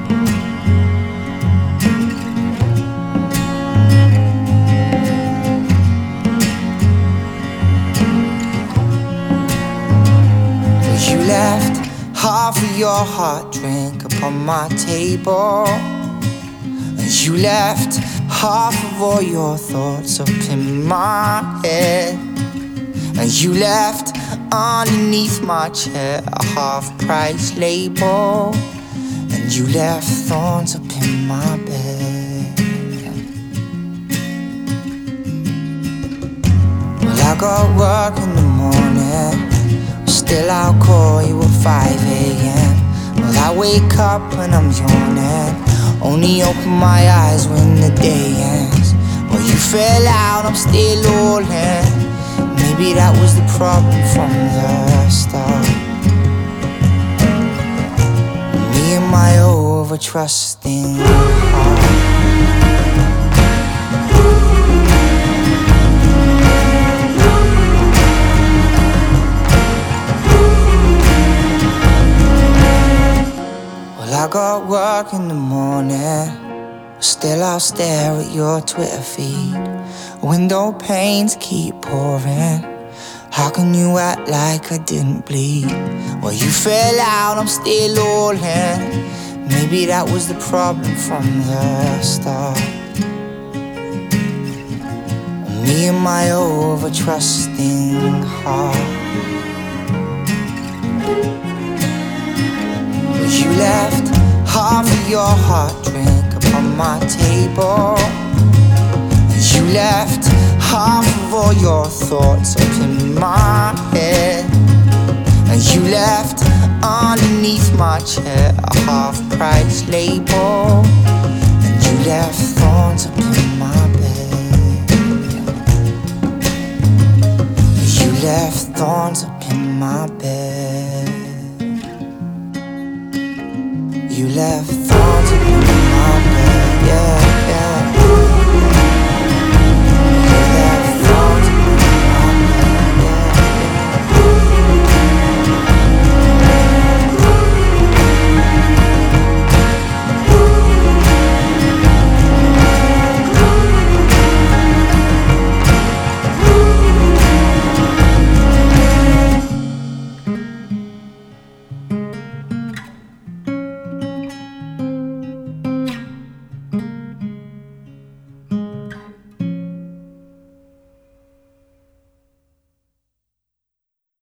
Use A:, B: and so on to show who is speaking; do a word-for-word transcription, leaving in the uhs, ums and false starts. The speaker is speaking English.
A: You left half of your heart drink upon my table, and you left half of all your thoughts up in my head, and you left underneath my chair a half-price label, and you left thorns up in my bed. Well, I got work in the morning, still I'll call you at five a m Well, I wake up when I'm yawning, only open my eyes when the day ends. Well, you fell out, I'm still all in. Maybe that was the problem from the start. Me and my over-trusting heart. I got work in the morning, still I'll stare at your Twitter feed. Window panes keep pouring. How can you act like I didn't bleed? Well, you fell out, I'm still all in. Maybe that was the problem from the start. Me and my over-trusting heart. You left half of your heart drink upon my table, and you left half of all your thoughts up in my head, and you left underneath my chair a half-price label, and you left thorns up in my bed. You left thorns up in my bed. You left thorns in my bed, yeah.